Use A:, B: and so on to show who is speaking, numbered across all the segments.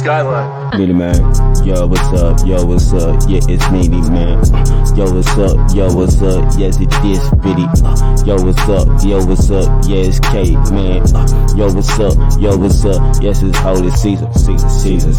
A: Skyline.
B: Meanie man, yo, what's up? Yo, what's up? Yeah, it's Meanie man. Yo, what's up? Yo, what's up? Yes, it is Biddy. Yo, what's up? Yo, what's up? Yeah, it's K, man. Yo, what's up? Yo, what's up? Yes, it's holy season. Season.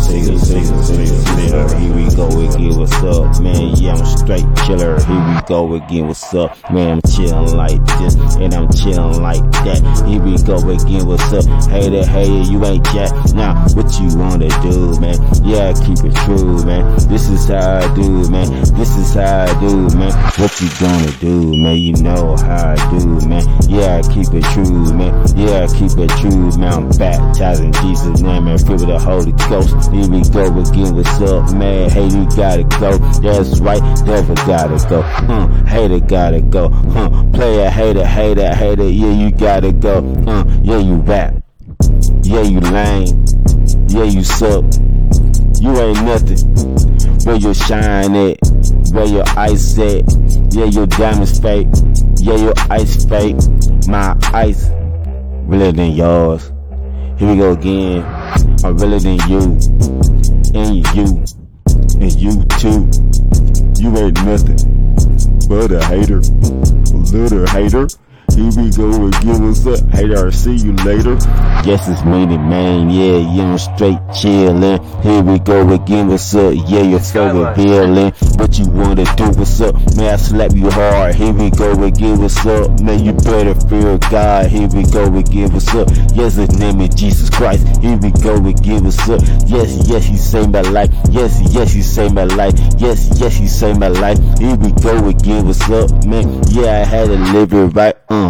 B: Here we go again, what's up, man? Yeah, I'm a straight killer. Here we go again, what's up, man? I'm chillin' like this, and I'm chillin' like that. Here we go again, what's up? Hater, you ain't jack. Now, what you wanna do, man? Yeah, keep it true, man. This is how I do, man. This is how I do, man. What you gonna do, man? You know how I do, man. Yeah, keep it true, man. Yeah, keep it true, man. I'm baptizing Jesus' name, man. Filled with the Holy Ghost. Here we go again, what's up, man? Hey, you gotta go. That's right, devil gotta go. Hater gotta go. Player, hater. Yeah, you gotta go. Yeah, you rap. Yeah, you lame. Yeah, you suck. You ain't nothing. Where your shine at? Where your ice at? Yeah, your diamonds fake. Yeah, your ice fake. My ice realer than yours. Here we go again. I'm realer than you. And you too. You ain't nothing but a hater. A little hater. Here we go again, what's up? Hater, see you later. Yes, it's Meanie man, yeah, I'm straight chillin'. Here we go again, what's up? Yeah, you're so revealing. What you wanna do, what's up? Man, I slap you hard. Here we go again, what's up? Man, you better fear God. Here we go again, what's up? Yes, his name is Jesus Christ. Here we go again, what's up? Yes, he saved my life. Yes, he saved my life. Yes, he saved my life. Here we go again, what's up, man? Yeah, I had to live it right.